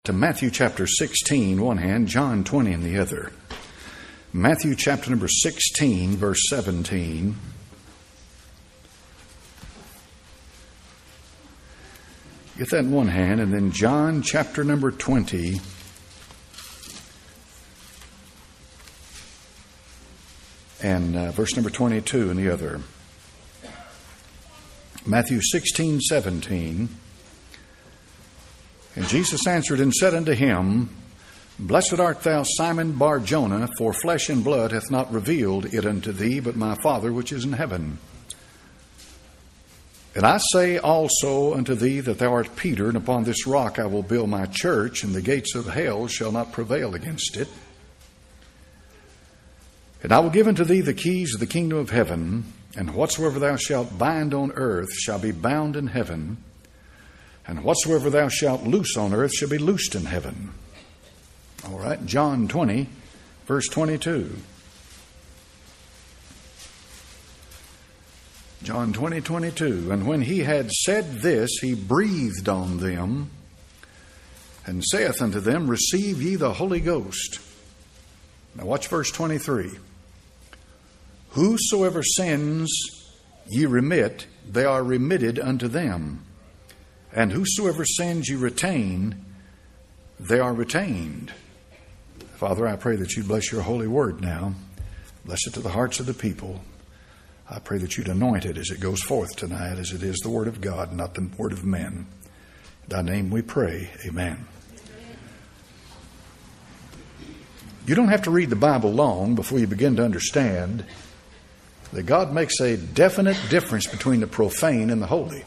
to Matthew chapter 16, one hand, John 20 in the other. Matthew chapter number 16, verse 17. Get that in one hand, and then John chapter number 20. And verse number 22 in the other. Matthew 16, 17. And Jesus answered and said unto him, Blessed art thou, Simon Bar-Jonah, for flesh and blood hath not revealed it unto thee, but my Father which is in heaven. And I say also unto thee that thou art Peter, and upon this rock I will build my church, and the gates of hell shall not prevail against it. And I will give unto thee the keys of the kingdom of heaven, and whatsoever thou shalt bind on earth shall be bound in heaven, and whatsoever thou shalt loose on earth shall be loosed in heaven. All right, John 20, verse 22. John 20, 22. And when he had said this, he breathed on them, and saith unto them, Receive ye the Holy Ghost. Now watch verse 23. Whosoever sins ye remit, they are remitted unto them. And whosoever sins ye retain, they are retained. Father, I pray that you bless your holy word now. Bless it to the hearts of the people. I pray that you'd anoint it as it goes forth tonight, as it is the word of God, not the word of men. In thy name we pray. Amen. You don't have to read the Bible long before you begin to understand that God makes a definite difference between the profane and the holy.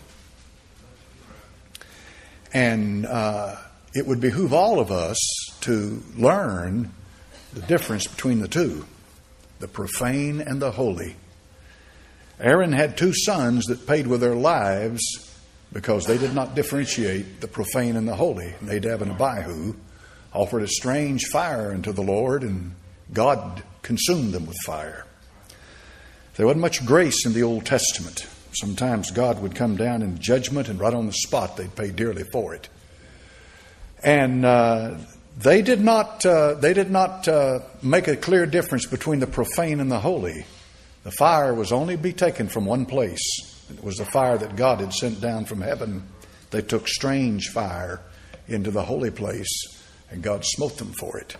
And it would behoove all of us to learn the difference between the two, the profane and the holy. Aaron had two sons that paid with their lives because they did not differentiate the profane and the holy. Nadab and Abihu offered a strange fire unto the Lord, and God consumed them with fire. There wasn't much grace in the Old Testament. Sometimes God would come down in judgment, and right on the spot they'd pay dearly for it. And they did not make a clear difference between the profane and the holy. The fire was only be taken from one place. It was the fire that God had sent down from heaven. They took strange fire into the holy place, and God smote them for it.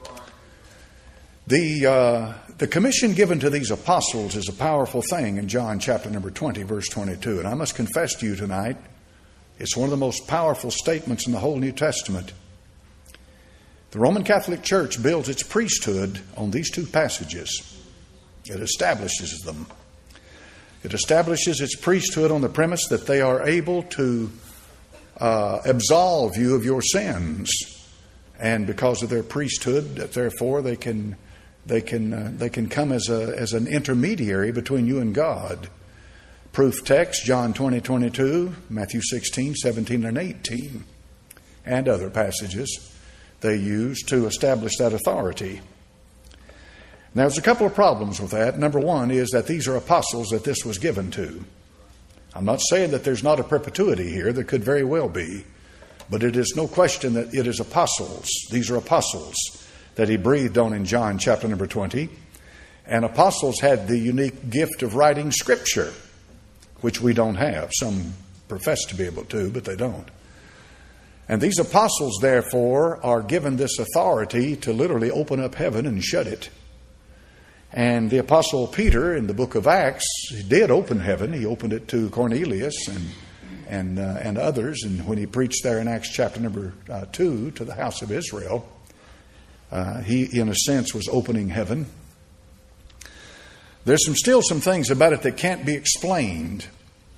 The commission given to these apostles is a powerful thing in John chapter number 20, verse 22. And I must confess to you tonight, it's one of the most powerful statements in the whole New Testament. The Roman Catholic Church builds its priesthood on these two passages. It establishes them. It establishes its priesthood on the premise that they are able to absolve you of your sins. And because of their priesthood, therefore, they can come as an intermediary between you and God. Proof text, John 20, 22, Matthew 16, 17, and 18, and other passages they use to establish that authority. Now, there's a couple of problems with that. Number one is that these are apostles that this was given to. I'm not saying that there's not a perpetuity here. There could very well be. But it is no question that it is apostles. These are apostles that he breathed on in John chapter number 20. And apostles had the unique gift of writing Scripture, which we don't have. Some profess to be able to, but they don't. And these apostles, therefore, are given this authority to literally open up heaven and shut it. And the Apostle Peter in the book of Acts, he did open heaven. He opened it to Cornelius and others. And when he preached there in Acts chapter number 2 to the house of Israel, he, in a sense, was opening heaven. There's still some things about it that can't be explained.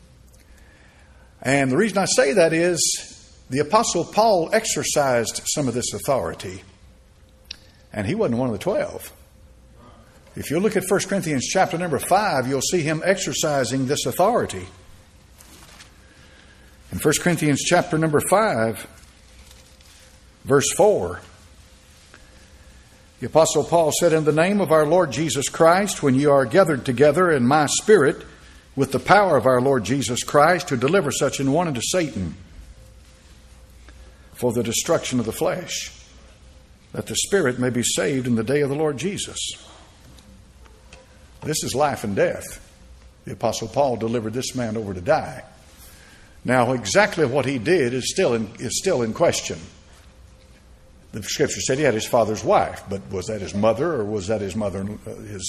And the reason I say that is the Apostle Paul exercised some of this authority. And he wasn't one of the 12. If you look at 1 Corinthians chapter number 5, you'll see him exercising this authority. In 1 Corinthians chapter number 5, verse 4, the Apostle Paul said, In the name of our Lord Jesus Christ, when you are gathered together in my spirit, with the power of our Lord Jesus Christ, to deliver such an one unto Satan. for the destruction of the flesh, that the spirit may be saved in the day of the Lord Jesus. This is life and death. The Apostle Paul delivered this man over to die. Now, exactly what he did is still in question. The Scripture said he had his father's wife, but was that his mother, or was that his mother-in-law,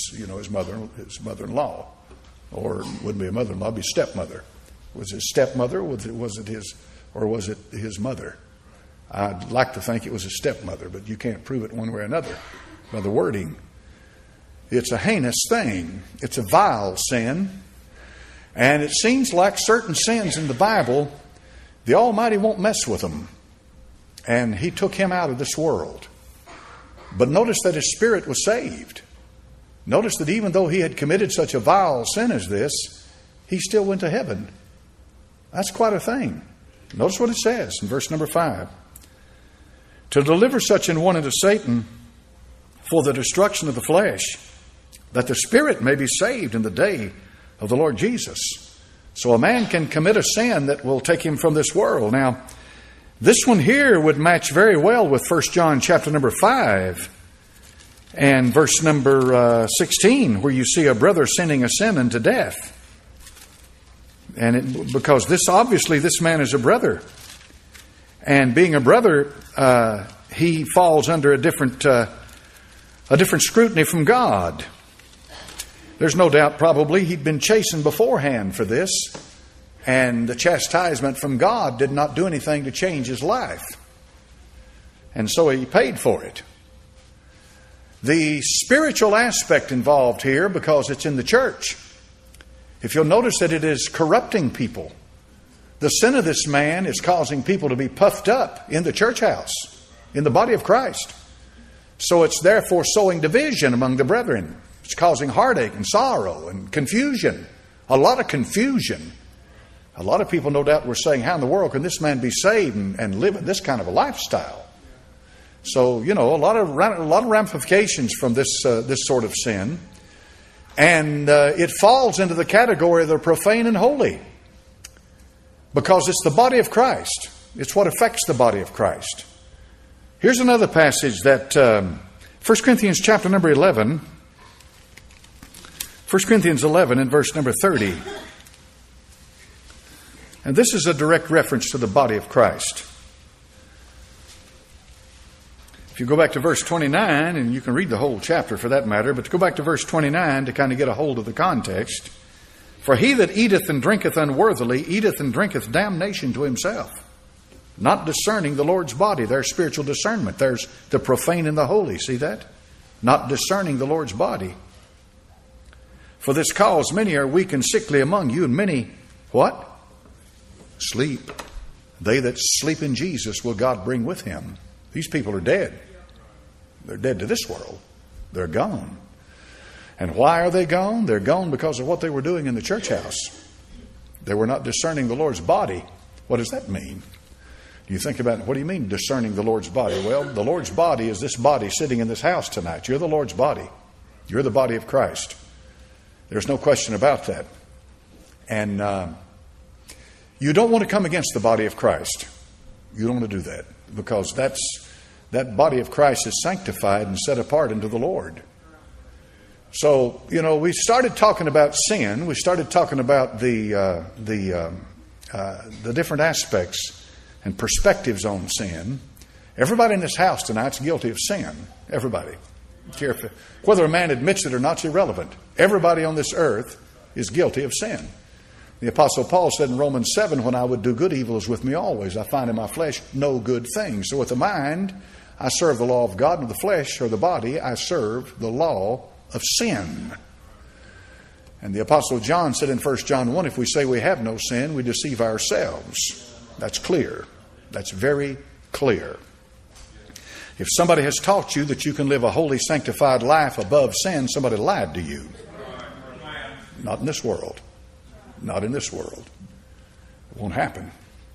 or it wouldn't be a mother-in-law, it'd be stepmother? Was it stepmother, or was it his mother? I'd like to think it was his stepmother, but you can't prove it one way or another by the wording. It's a heinous thing. It's a vile sin. And it seems like certain sins in the Bible, the Almighty won't mess with them. And He took him out of this world. But notice that his spirit was saved. Notice that even though he had committed such a vile sin as this, he still went to heaven. That's quite a thing. Notice what it says in verse number 5. To deliver such an one into Satan for the destruction of the flesh, that the spirit may be saved in the day of the Lord Jesus. So a man can commit a sin that will take him from this world. Now, this one here would match very well with 1 John chapter number 5 and verse number 16, where you see a brother sinning a sin unto death. And because this man is a brother. And being a brother, he falls under a different scrutiny from God. There's no doubt probably he'd been chastened beforehand for this, and the chastisement from God did not do anything to change his life. And so he paid for it. The spiritual aspect involved here, because it's in the church, if you'll notice that it is corrupting people. The sin of this man is causing people to be puffed up in the church house, in the body of Christ. So it's therefore sowing division among the brethren. It's causing heartache and sorrow and confusion. A lot of confusion. A lot of people, no doubt, were saying, how in the world can this man be saved and live this kind of a lifestyle? So, a lot of ramifications from this sort of sin. And it falls into the category of the profane and holy. Because it's the body of Christ. It's what affects the body of Christ. Here's another passage that 1 Corinthians chapter number 11. 1 Corinthians 11 and verse number 30. And this is a direct reference to the body of Christ. If you go back to verse 29, and you can read the whole chapter for that matter, but to go back to verse 29 to kind of get a hold of the context. For he that eateth and drinketh unworthily eateth and drinketh damnation to himself, not discerning the Lord's body. There's spiritual discernment. There's the profane and the holy. See that? Not discerning the Lord's body. For this cause many are weak and sickly among you, and many, what? Sleep. They that sleep in Jesus will God bring with him. These people are dead. They're dead to this world. They're gone. And why are they gone? They're gone because of what they were doing in the church house. They were not discerning the Lord's body. What does that mean? You think about, what do you mean discerning the Lord's body? Well, the Lord's body is this body sitting in this house tonight. You're the Lord's body. You're the body of Christ. There's no question about that. And you don't want to come against the body of Christ. You don't want to do that, because that body of Christ is sanctified and set apart unto the Lord. So, we started talking about sin. We started talking about the different aspects and perspectives on sin. Everybody in this house tonight's guilty of sin. Everybody. Whether a man admits it or not is irrelevant. Everybody on this earth is guilty of sin. The Apostle Paul said in Romans 7, when I would do good, evil is with me always. I find in my flesh no good thing. So with the mind, I serve the law of God, and with the flesh or the body, I serve the law of sin. And the Apostle John said in 1 John 1, if we say we have no sin, we deceive ourselves. That's clear. That's very clear. If somebody has taught you that you can live a holy, sanctified life above sin, somebody lied to you. Not in this world. Not in this world. It won't happen.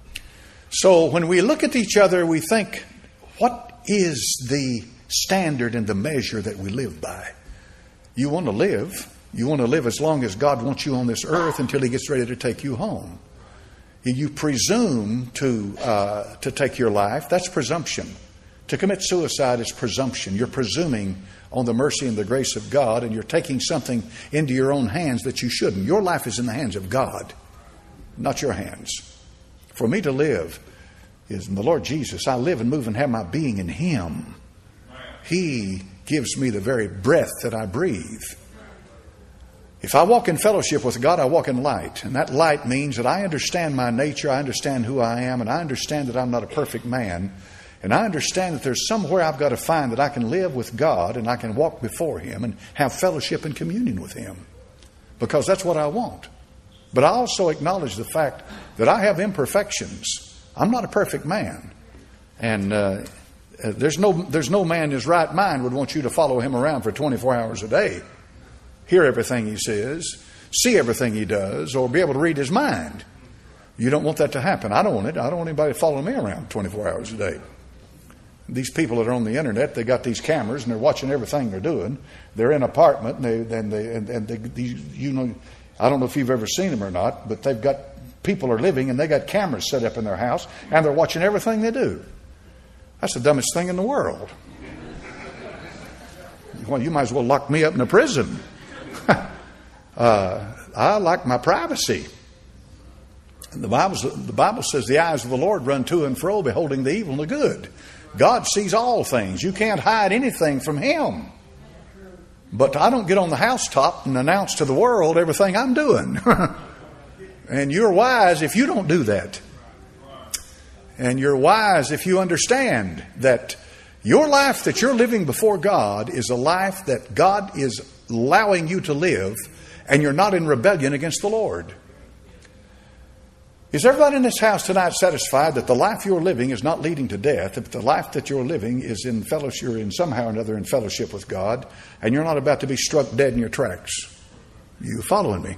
So when we look at each other, we think, what is the standard and the measure that we live by? You want to live. You want to live as long as God wants you on this earth until He gets ready to take you home. You presume to take your life. That's presumption. To commit suicide is presumption. You're presuming on the mercy and the grace of God, and you're taking something into your own hands that you shouldn't. Your life is in the hands of God, not your hands. For me to live is in the Lord Jesus. I live and move and have my being in Him. He gives me the very breath that I breathe. If I walk in fellowship with God, I walk in light. And that light means that I understand my nature, I understand who I am, and I understand that I'm not a perfect man. And I understand that there's somewhere I've got to find that I can live with God and I can walk before Him and have fellowship and communion with Him. Because that's what I want. But I also acknowledge the fact that I have imperfections. I'm not a perfect man. And there's no man in his right mind would want you to follow him around for 24 hours a day. Hear everything he says, see everything he does, or be able to read his mind. You don't want that to happen. I don't want it. I don't want anybody following me around 24 hours a day. These people that are on the internet, they got these cameras and they're watching everything they're doing. They're in an apartment and they I don't know if you've ever seen them or not, but they've got people are living and they got cameras set up in their house and they're watching everything they do. That's the dumbest thing in the world. Well, you might as well lock me up in a prison. I like my privacy. The Bible says the eyes of the Lord run to and fro, beholding the evil and the good. God sees all things. You can't hide anything from Him. But I don't get on the housetop and announce to the world everything I'm doing. And you're wise if you don't do that. And you're wise if you understand that your life that you're living before God is a life that God is allowing you to live, and you're not in rebellion against the Lord. Is everybody in this house tonight satisfied that the life you're living is not leading to death, that the life that you're living is in fellowship, you're in somehow or another in fellowship with God, and you're not about to be struck dead in your tracks? You following me?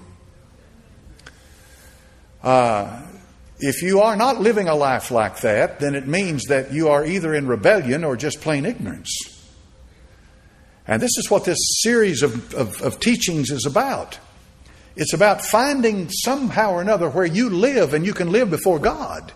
If you are not living a life like that, then it means that you are either in rebellion or just plain ignorance. And this is what this series of teachings is about. It's about finding somehow or another where you live and you can live before God.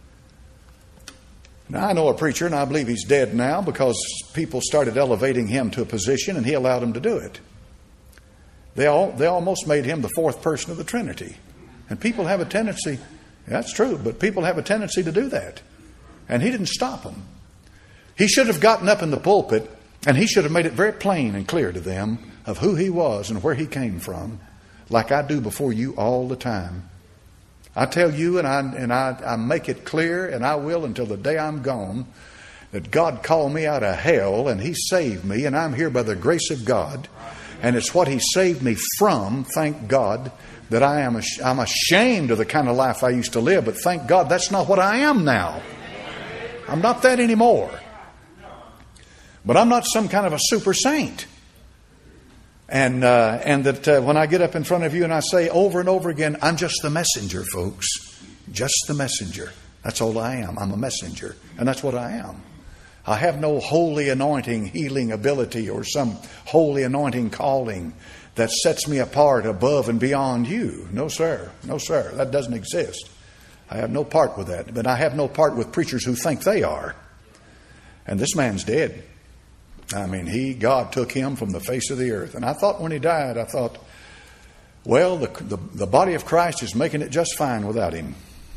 Now, I know a preacher, and I believe he's dead now because people started elevating him to a position and he allowed them to do it. They almost made him the fourth person of the Trinity. And people have a tendency, that's true, but people have a tendency to do that. And he didn't stop them. He should have gotten up in the pulpit and he should have made it very plain and clear to them of who he was and where he came from, like I do before you all the time. I tell you, and I make it clear, and I will until the day I'm gone, that God called me out of hell and He saved me, and I'm here by the grace of God. And it's what He saved me from, thank God, that I'm ashamed of the kind of life I used to live, but thank God that's not what I am now. I'm not that anymore. But I'm not some kind of a super saint. And that when I get up in front of you and I say over and over again, I'm just the messenger, folks. Just the messenger. That's all I am. I'm a messenger. And that's what I am. I have no holy anointing, healing ability, or some holy anointing calling that sets me apart above and beyond you. No, sir. No, sir. That doesn't exist. I have no part with that. But I have no part with preachers who think they are. And this man's dead. I mean, God took him from the face of the earth. And I thought when he died, well, the body of Christ is making it just fine without him.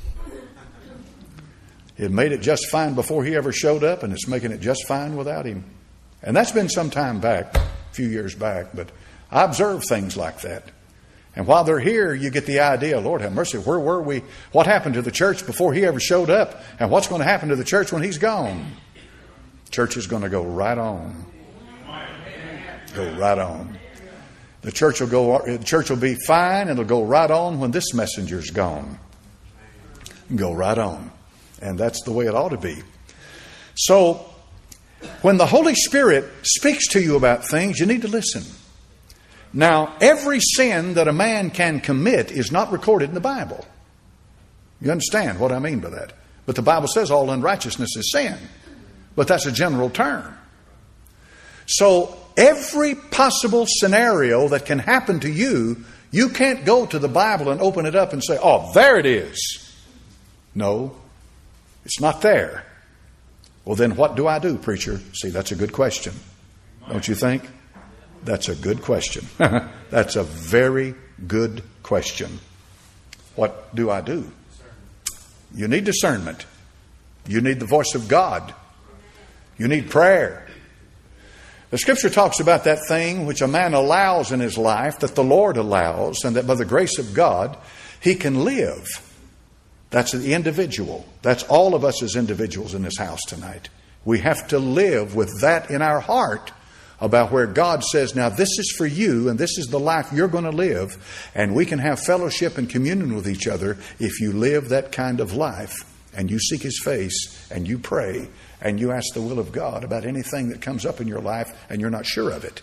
It made it just fine before he ever showed up, and it's making it just fine without him. And that's been some time back, a few years back, but I observe things like that. And while they're here, you get the idea, Lord have mercy, where were we? What happened to the church before he ever showed up? And what's going to happen to the church when he's gone? Church is going to go right on. Go right on. The church will be fine, and it'll go right on when this messenger's gone. Go right on. And that's the way it ought to be. So, when the Holy Spirit speaks to you about things, you need to listen. Now, every sin that a man can commit is not recorded in the Bible. You understand what I mean by that? But the Bible says all unrighteousness is sin. But that's a general term. So, every possible scenario that can happen to you, you can't go to the Bible and open it up and say, oh, there it is. No, it's not there. Well, then what do I do, preacher? See, that's a good question. Don't you think? That's a good question. That's a very good question. What do I do? You need discernment. You need the voice of God. You need prayer. The Scripture talks about that thing which a man allows in his life, that the Lord allows, and that by the grace of God, he can live. That's the individual. That's all of us as individuals in this house tonight. We have to live with that in our heart about where God says, now this is for you and this is the life you're going to live. And we can have fellowship and communion with each other if you live that kind of life and you seek His face and you pray and you ask the will of God about anything that comes up in your life and you're not sure of it.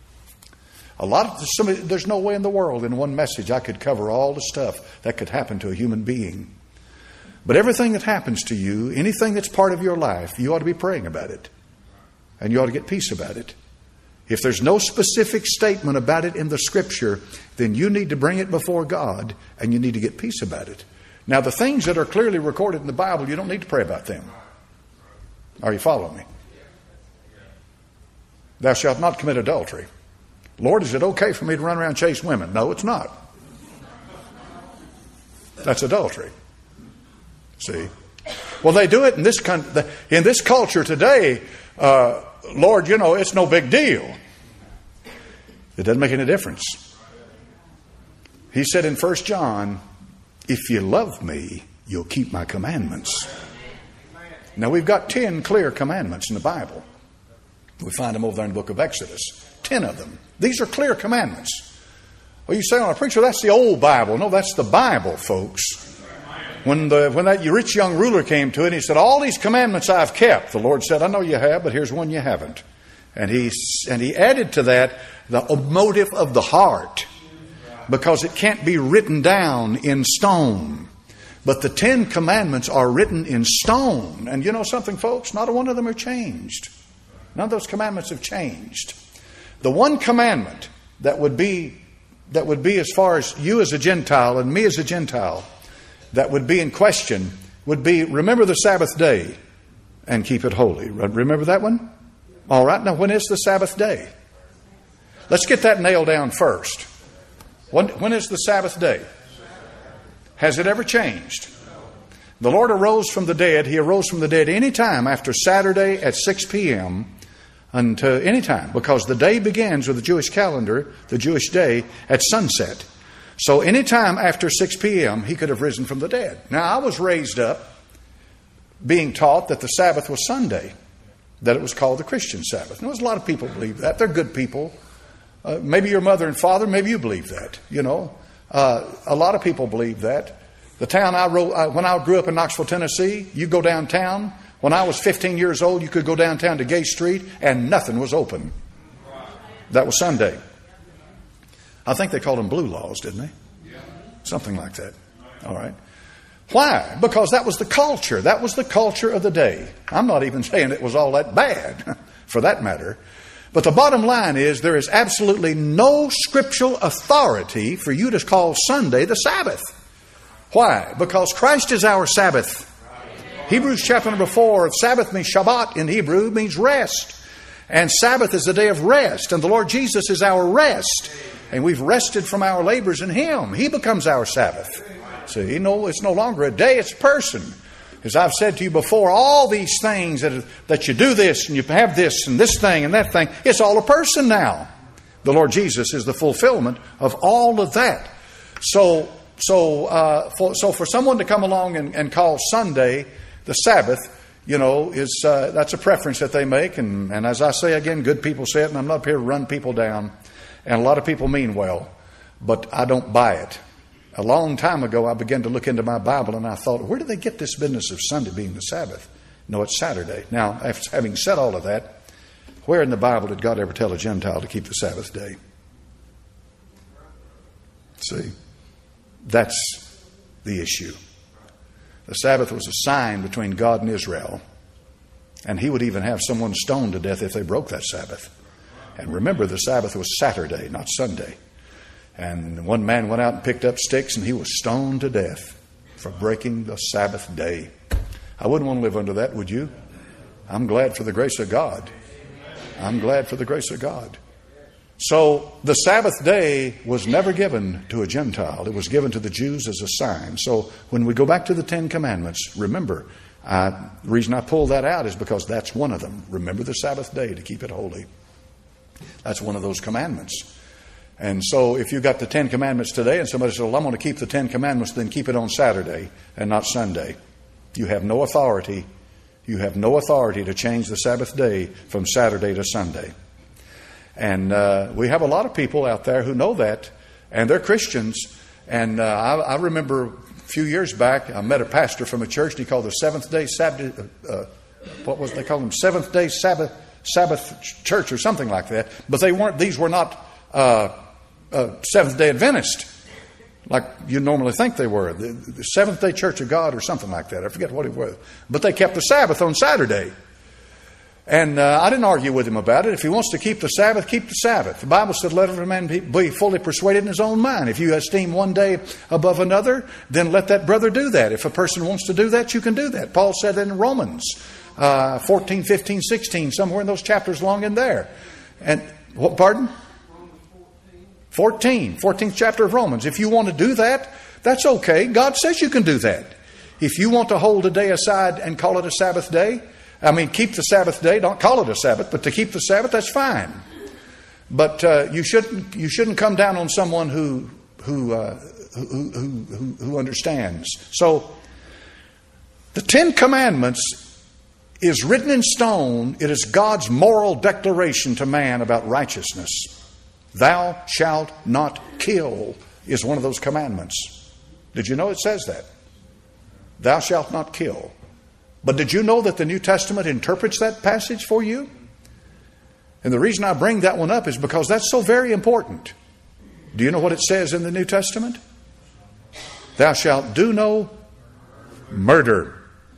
There's no way in the world in one message I could cover all the stuff that could happen to a human being. But everything that happens to you, anything that's part of your life, you ought to be praying about it. And you ought to get peace about it. If there's no specific statement about it in the Scripture, then you need to bring it before God and you need to get peace about it. Now, the things that are clearly recorded in the Bible, you don't need to pray about them. Are you following me? Thou shalt not commit adultery. Lord, is it okay for me to run around and chase women? No, it's not. That's adultery. See? Well, they do it in this culture today. Lord, it's no big deal. It doesn't make any difference. He said in 1 John, if you love me, you'll keep my commandments. Now, we've got 10 clear commandments in the Bible. We find them over there in the book of Exodus. 10 of them. These are clear commandments. Well, you say, oh, preacher, that's the old Bible. No, that's the Bible, folks. When that rich young ruler came to it, he said, all these commandments I've kept. The Lord said, I know you have, but here's one you haven't. And he added to that the motive of the heart, because it can't be written down in stone. But the 10 commandments are written in stone. And you know something, folks? Not a one of them are changed. None of those commandments have changed. The one commandment that would be as far as you as a Gentile and me as a Gentile, that would be in question, would be, remember the Sabbath day and keep it holy. Remember that one? All right. Now, when is the Sabbath day? Let's get that nailed down first. When is the Sabbath day? Has it ever changed? The Lord arose from the dead. He arose from the dead any time after Saturday at 6 p.m. until any time, because the day begins with the Jewish calendar, the Jewish day, at sunset. So any time after 6 p.m., he could have risen from the dead. Now, I was raised up being taught that the Sabbath was Sunday, that it was called the Christian Sabbath. Now, there's a lot of people believe that. They're good people. Maybe your mother and father, maybe you believe that. A lot of people believe that. The town when I grew up in Knoxville, Tennessee, you go downtown. When I was 15 years old, you could go downtown to Gay Street and nothing was open. That was Sunday. I think they called them blue laws, didn't they? Something like that. All right. Why? Because that was the culture. That was the culture of the day. I'm not even saying it was all that bad, for that matter. But the bottom line is there is absolutely no scriptural authority for you to call Sunday the Sabbath. Why? Because Christ is our Sabbath. Hebrews chapter number 4, Sabbath means Shabbat in Hebrew, means rest. And Sabbath is the day of rest. And the Lord Jesus is our rest. And we've rested from our labors in Him. He becomes our Sabbath. See, it's no longer a day, it's a person. As I've said to you before, all these things that you do this and you have this and this thing and that thing, it's all a person now. The Lord Jesus is the fulfillment of all of that. So for someone to come along and call Sunday the Sabbath, that's a preference that they make. And as I say again, good people say it, and I'm not here to run people down. And a lot of people mean well, but I don't buy it. A long time ago, I began to look into my Bible and I thought, where do they get this business of Sunday being the Sabbath? No, it's Saturday. Now, after having said all of that, where in the Bible did God ever tell a Gentile to keep the Sabbath day? See, that's the issue. The Sabbath was a sign between God and Israel. And He would even have someone stoned to death if they broke that Sabbath. And remember, the Sabbath was Saturday, not Sunday. And one man went out and picked up sticks and he was stoned to death for breaking the Sabbath day. I wouldn't want to live under that, would you? I'm glad for the grace of God. I'm glad for the grace of God. So the Sabbath day was never given to a Gentile. It was given to the Jews as a sign. So when we go back to the Ten Commandments, remember, the reason I pulled that out is because that's one of them. Remember the Sabbath day to keep it holy. That's one of those commandments. And so if you got the Ten Commandments today and somebody says, well, I'm going to keep the Ten Commandments, then keep it on Saturday and not Sunday. You have no authority. You have no authority to change the Sabbath day from Saturday to Sunday. And we have a lot of people out there who know that, and they're Christians. And I remember a few years back, I met a pastor from a church he called the Seventh Day Sabbath. What was they called them? Seventh Day Sabbath Church or something like that. But they weren't. These were not Seventh Day Adventist, like you normally think they were. The Seventh Day Church of God or something like that. I forget what it was. But they kept the Sabbath on Saturday. And I didn't argue with him about it. If he wants to keep the Sabbath, keep the Sabbath. The Bible said, let every man be fully persuaded in his own mind. If you esteem one day above another, then let that brother do that. If a person wants to do that, you can do that. Paul said in Romans 14, 15, 16, somewhere in those chapters long in there. And what? Pardon? 14th chapter of Romans. If you want to do that, that's okay. God says you can do that. If you want to hold a day aside and call it a Sabbath day, keep the Sabbath day. Don't call it a Sabbath, but to keep the Sabbath, that's fine. But you shouldn't come down on someone who understands. So, the Ten Commandments is written in stone. It is God's moral declaration to man about righteousness. Thou shalt not kill is one of those commandments. Did you know it says that? Thou shalt not kill. But did you know that the New Testament interprets that passage for you? And the reason I bring that one up is because that's so very important. Do you know what it says in the New Testament? Thou shalt do no murder.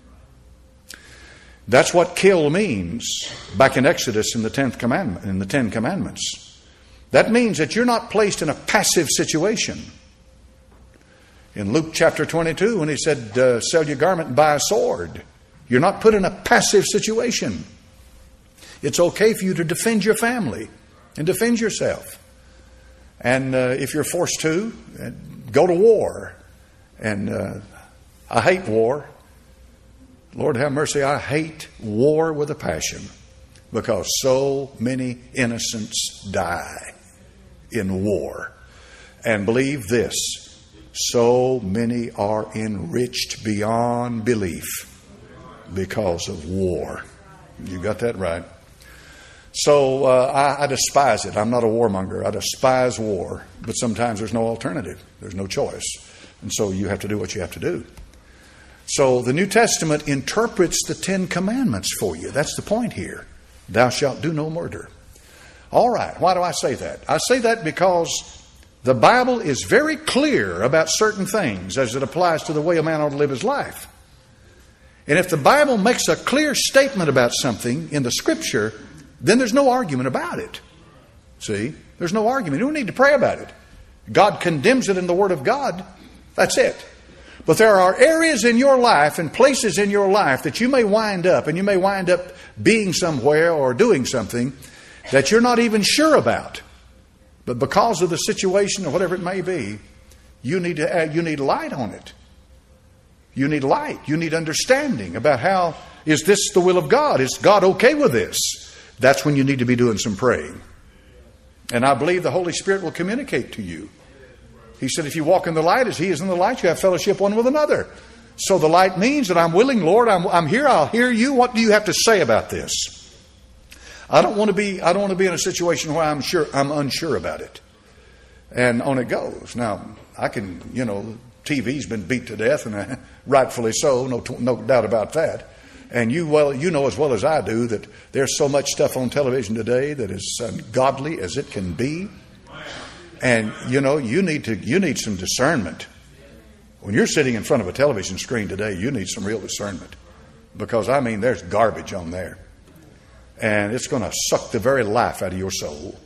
That's what kill means back in Exodus in the 10th commandment, in the 10 Commandments. That means that you're not placed in a passive situation. In Luke chapter 22, when he said, sell your garment and buy a sword, you're not put in a passive situation. It's okay for you to defend your family and defend yourself. And if you're forced to, go to war. And I hate war. Lord have mercy, I hate war with a passion because so many innocents die in war. And believe this, so many are enriched beyond belief because of war. You got that right. So I despise it. I'm not a warmonger. I despise war. But sometimes there's no alternative. There's no choice. And so you have to do what you have to do. So the New Testament interprets the 10 Commandments for you. That's the point here. Thou shalt do no murder. All right. Why do I say that? I say that because the Bible is very clear about certain things as it applies to the way a man ought to live his life. And if the Bible makes a clear statement about something in the Scripture, then there's no argument about it. See? There's no argument. You don't need to pray about it. God condemns it in the Word of God. That's it. But there are areas in your life and places in your life that you may wind up, and you may wind up being somewhere or doing something that you're not even sure about. But because of the situation or whatever it may be, you need light on it. You need light. You need understanding about how, is this the will of God? Is God okay with this? That's when you need to be doing some praying. And I believe the Holy Spirit will communicate to you. He said, if you walk in the light as He is in the light, you have fellowship one with another. So the light means that I'm willing, Lord, I'm here, I'll hear you. What do you have to say about this? I don't want to be in a situation where I'm unsure about it. And on it goes. Now, I can, TV's been beat to death, and rightfully so, no doubt about that. And you know as well as I do that there's so much stuff on television today that is ungodly as it can be. And you need some discernment. When you're sitting in front of a television screen today, you need some real discernment. Because there's garbage on there. And it's going to suck the very life out of your soul.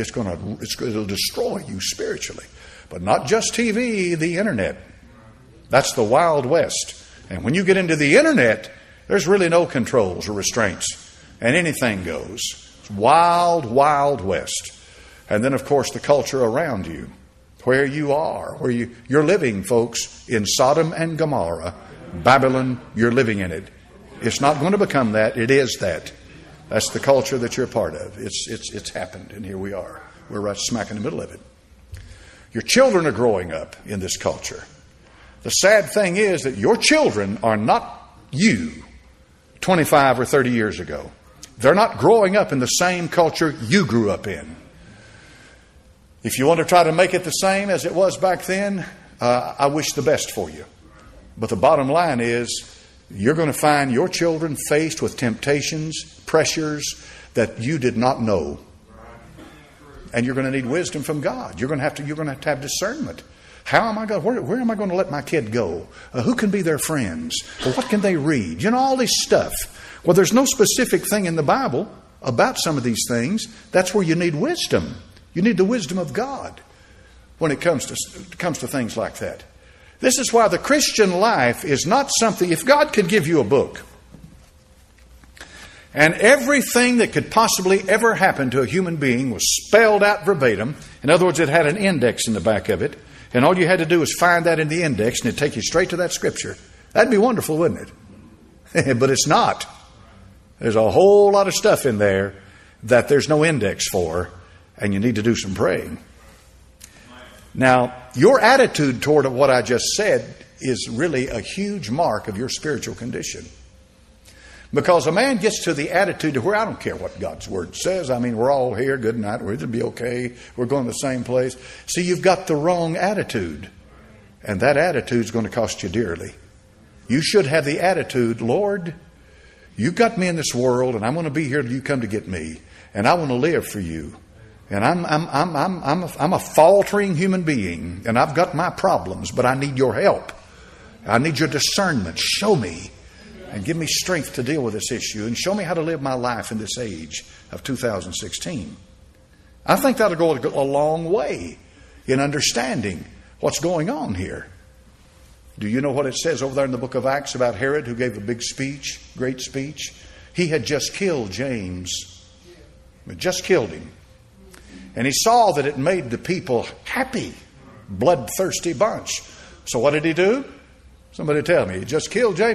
It'll destroy you spiritually. But not just TV, the internet. That's the Wild West. And when you get into the internet, there's really no controls or restraints. And anything goes. It's wild, wild west. And then, of course, the culture around you, where you are, where you're living, folks, in Sodom and Gomorrah, Babylon, you're living in it. It's not going to become that. It is that. That's the culture that you're part of. It's happened, and here we are. We're right smack in the middle of it. Your children are growing up in this culture. The sad thing is that your children are not you 25 or 30 years ago. They're not growing up in the same culture you grew up in. If you want to try to make it the same as it was back then, I wish the best for you. But the bottom line is, you're going to find your children faced with temptations, pressures that you did not know. And you're going to need wisdom from God. You're going to have discernment. How am I going? Where am I going to let my kid go? Who can be their friends? What can they read? All this stuff. Well, there's no specific thing in the Bible about some of these things. That's where you need wisdom. You need the wisdom of God when it comes to things like that. This is why the Christian life is not something. If God could give you a book, and everything that could possibly ever happen to a human being was spelled out verbatim. In other words, it had an index in the back of it. And all you had to do was find that in the index and it'd take you straight to that scripture. That'd be wonderful, wouldn't it? But it's not. There's a whole lot of stuff in there that there's no index for, and you need to do some praying. Now, your attitude toward what I just said is really a huge mark of your spiritual condition. Because a man gets to the attitude to where I don't care what God's Word says. I mean, we're all here. Good night. It'll be okay. We're going to the same place. See, you've got the wrong attitude. And that attitude's going to cost you dearly. You should have the attitude, Lord, you got me in this world, and I'm going to be here till you come to get me. And I want to live for you. And I'm a faltering human being. And I've got my problems, but I need your help. I need your discernment. Show me. And give me strength to deal with this issue. And show me how to live my life in this age of 2016. I think that'll go a long way in understanding what's going on here. Do you know what it says over there in the book of Acts about Herod, who gave a big speech, great speech? He had just killed James. He just killed him. And he saw that it made the people happy, bloodthirsty bunch. So what did he do? Somebody tell me. He just killed James.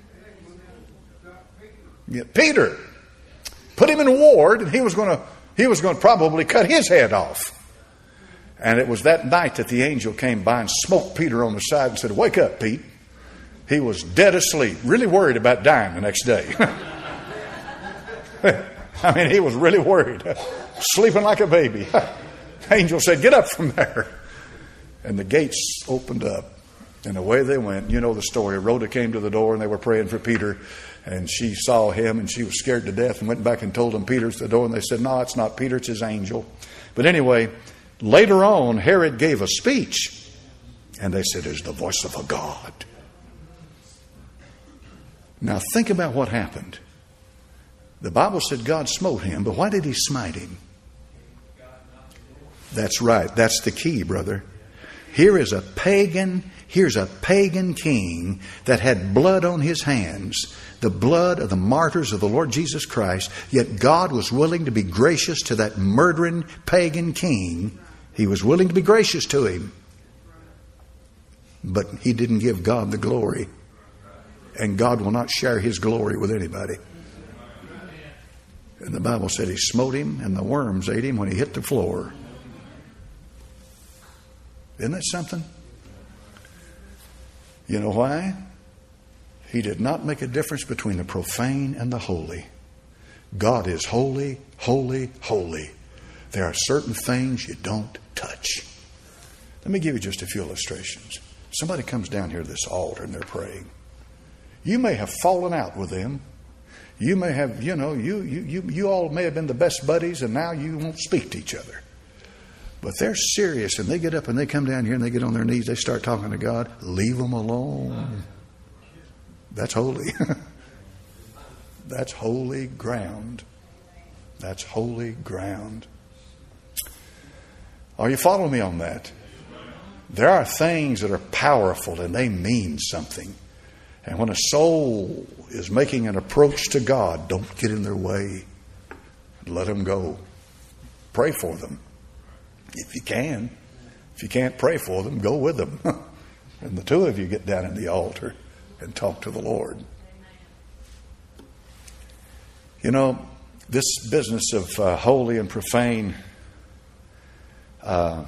Yeah, Peter. Put him in a ward, and he was going to probably cut his head off. And it was that night that the angel came by and smote Peter on the side and said, "Wake up, Pete." He was dead asleep, really worried about dying the next day. I mean, he was really worried, sleeping like a baby. Angel said, "Get up from there." And the gates opened up, and away they went. You know the story. Rhoda came to the door, and they were praying for Peter. And she saw him, and she was scared to death, and went back and told him Peter's at the door. And they said, "No, it's not Peter, it's his angel." But anyway, later on, Herod gave a speech, and they said, "It's the voice of a God." Now think about what happened. The Bible said God smote him, but why did he smite him? That's right. That's the key, brother. Here's a pagan king that had blood on his hands, the blood of the martyrs of the Lord Jesus Christ, yet God was willing to be gracious to that murdering pagan king. He was willing to be gracious to him. But he didn't give God the glory. And God will not share his glory with anybody. And the Bible said he smote him, and the worms ate him when he hit the floor. Isn't that something? You know why? He did not make a difference between the profane and the holy. God is holy, holy, holy. There are certain things you don't touch. Let me give you just a few illustrations. Somebody comes down here to this altar and they're praying. You may have fallen out with them. You may have, you all may have been the best buddies, and now you won't speak to each other. But they're serious, and they get up and they come down here and they get on their knees. They start talking to God. Leave them alone. That's holy. That's holy ground. That's holy ground. Are you following me on that? there are things that are powerful and they mean something. And when a soul is making an approach to God, don't get in their way. Let them go. Pray for them. If you can. If you can't pray for them, go with them. And the two of you get down at the altar and talk to the Lord. You know, this business of holy and profane, I've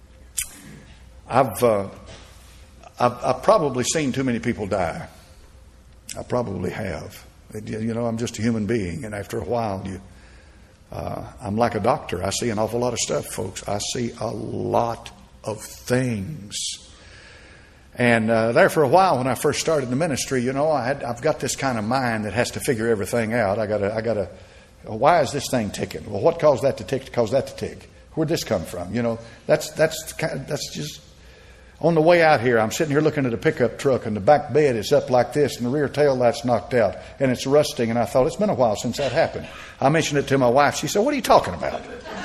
probably seen too many people die. I probably have. You know, I'm just a human being, and after a while, I'm like a doctor. I see an awful lot of stuff, folks. I see a lot of things. And there for a while, when I first started the ministry, you know, I've got this kind of mind that has to figure everything out. I gotta. Why is this thing ticking? Well, what caused that to tick? Caused that to tick? Where'd this come from? You know, that's just. On the way out here, I'm sitting here looking at a pickup truck, and the back bed is up like this, and the rear tail light's knocked out, and it's rusting. And I thought, it's been a while since that happened. I mentioned it to my wife. She said, "What are you talking about?"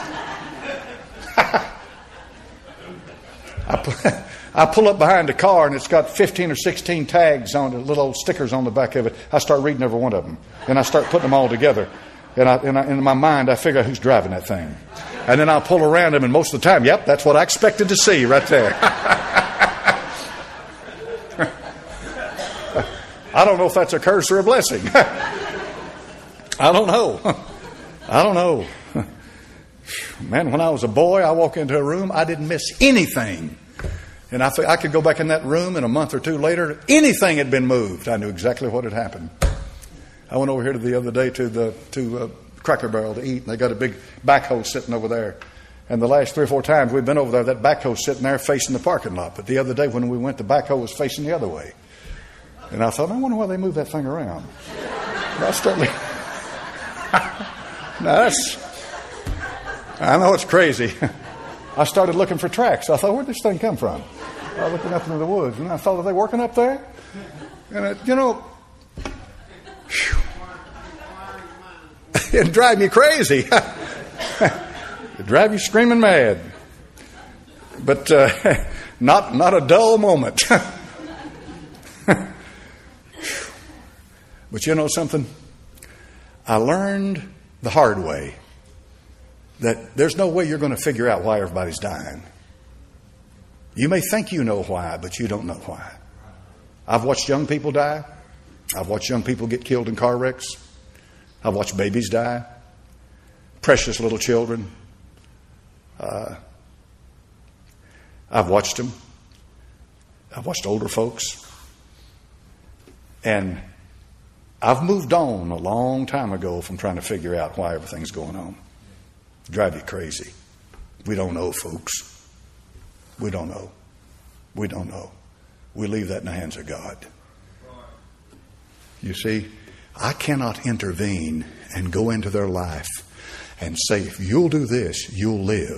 I pull up behind the car, and it's got 15 or 16 tags on it, little stickers on the back of it. I start reading every one of them, and I start putting them all together. And in my mind, I figure out who's driving that thing. And then I'll pull around them, and most of the time, yep, that's what I expected to see right there. I don't know if that's a curse or a blessing. I don't know. Man, when I was a boy, I walk into a room, I didn't miss anything. And I could go back in that room, and a month or two later, anything had been moved. I knew exactly what had happened. I went over here the other day to Cracker Barrel to eat, and they got a big backhoe sitting over there. And the last 3 or 4 times we've been over there, that backhoe's sitting there facing the parking lot. But the other day when we went, the backhoe was facing the other way. And I thought, I wonder why they moved that thing around. I know it's crazy. I started looking for tracks. I thought, where'd this thing come from? I was looking up into the woods, and I thought, are they working up there? And it'd drive me crazy. It'd drive you screaming mad. But not a dull moment. But you know something? I learned the hard way that there's no way you're going to figure out why everybody's dying. You may think you know why, but you don't know why. I've watched young people die. I've watched young people get killed in car wrecks. I've watched babies die. Precious little children. I've watched them. I've watched older folks. And I've moved on a long time ago from trying to figure out why everything's going on. Drive you crazy. We don't know, folks. We don't know. We don't know. We leave that in the hands of God. You see, I cannot intervene and go into their life and say, if you'll do this, you'll live.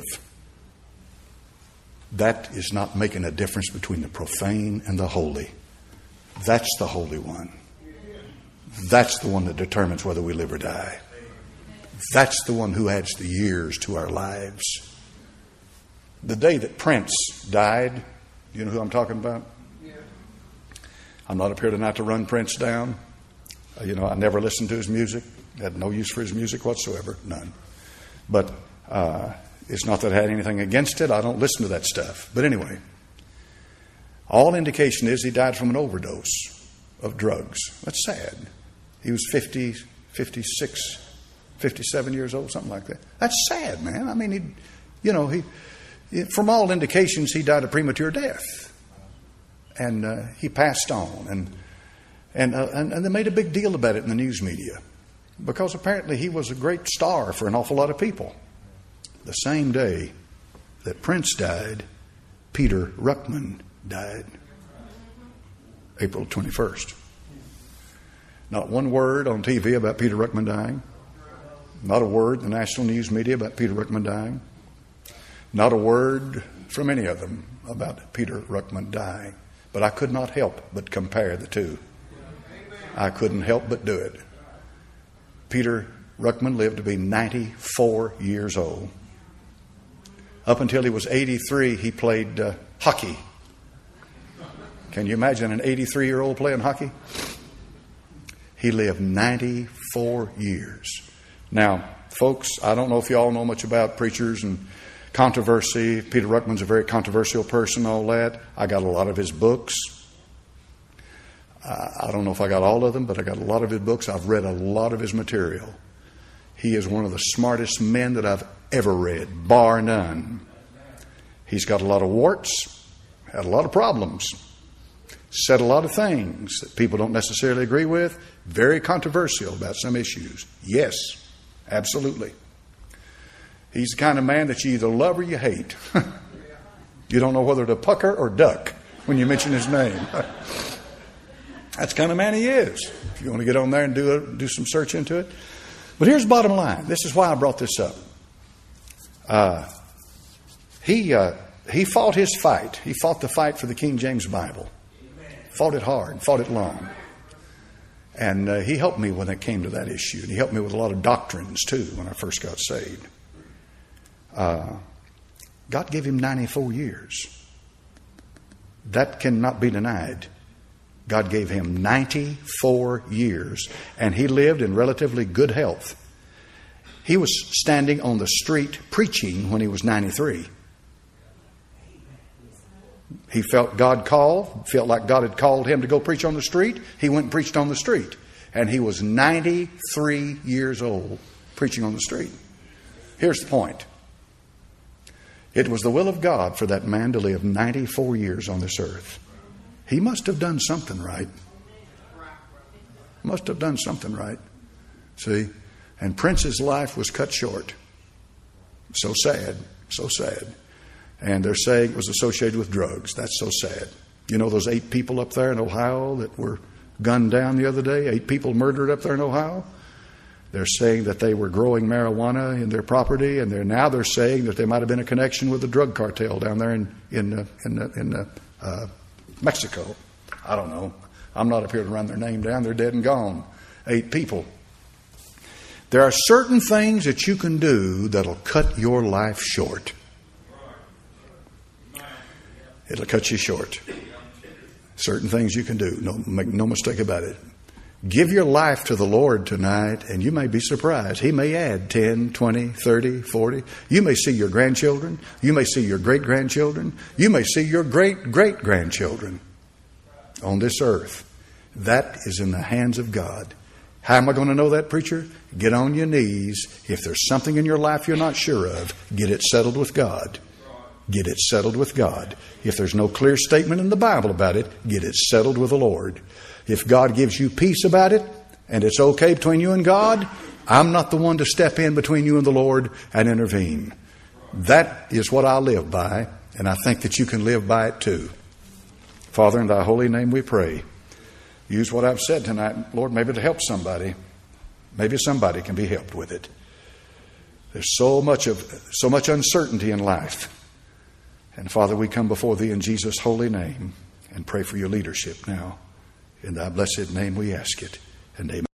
That is not making a difference between the profane and the holy. That's the Holy One. That's the one that determines whether we live or die. That's the one who adds the years to our lives. The day that Prince died, you know who I'm talking about? I'm not up here tonight to run Prince down. I never listened to his music. Had no use for his music whatsoever. None. But it's not that I had anything against it. I don't listen to that stuff. But anyway, all indication is he died from an overdose of drugs. That's sad. He was 50, 56, 57 years old, something like that. That's sad, man. I mean, from all indications, he died a premature death. And he passed on. And they made a big deal about it in the news media. Because apparently he was a great star for an awful lot of people. The same day that Prince died, Peter Ruckman died. April 21st. Not one word on TV about Peter Ruckman dying. Not a word in the national news media about Peter Ruckman dying. Not a word from any of them about Peter Ruckman dying. But I could not help but compare the two. I couldn't help but do it. Peter Ruckman lived to be 94 years old. Up until he was 83, he played hockey. Can you imagine an 83-year-old playing hockey? He lived 94 years. Now, folks, I don't know if you all know much about preachers and controversy. Peter Ruckman's a very controversial person, all that. I got a lot of his books. I don't know if I got all of them, but I got a lot of his books. I've read a lot of his material. He is one of the smartest men that I've ever read, bar none. He's got a lot of warts, had a lot of problems, said a lot of things that people don't necessarily agree with, very controversial about some issues. Yes, absolutely. He's the kind of man that you either love or you hate. You don't know whether to pucker or duck when you mention his name. That's the kind of man he is. If you want to get on there and do some search into it. But here's the bottom line. This is why I brought this up. He fought his fight. He fought the fight for the King James Bible. Fought it hard, fought it long. And he helped me when it came to that issue. And he helped me with a lot of doctrines, too, when I first got saved. God gave him 94 years. That cannot be denied. God gave him 94 years, and he lived in relatively good health. He was standing on the street preaching when he was 93. He felt God called, felt like God had called him to go preach on the street. He went and preached on the street. And he was 93 years old preaching on the street. Here's the point. It was the will of God for that man to live 94 years on this earth. He must have done something right. Must have done something right. See? And Prince's life was cut short. So sad. So sad. And they're saying it was associated with drugs. That's so sad. You know those 8 people up there in Ohio that were gunned down the other day? 8 people murdered up there in Ohio? They're saying that they were growing marijuana in their property, and they're saying that there might have been a connection with the drug cartel down there in Mexico. I don't know. I'm not up here to run their name down. They're dead and gone. 8 people. There are certain things that you can do that'll cut your life short. It'll cut you short. Certain things you can do. Make no mistake about it. Give your life to the Lord tonight, and you may be surprised. He may add 10, 20, 30, 40. You may see your grandchildren. You may see your great-grandchildren. You may see your great-great-grandchildren on this earth. That is in the hands of God. How am I going to know that, preacher? Get on your knees. If there's something in your life you're not sure of, get it settled with God. Get it settled with God. If there's no clear statement in the Bible about it, get it settled with the Lord. If God gives you peace about it, and it's okay between you and God, I'm not the one to step in between you and the Lord and intervene. That is what I live by, and I think that you can live by it too. Father, in thy holy name we pray. Use what I've said tonight, Lord, maybe to help somebody. Maybe somebody can be helped with it. There's so much uncertainty in life. And Father, we come before thee in Jesus' holy name and pray for your leadership now. In thy blessed name we ask it. And amen.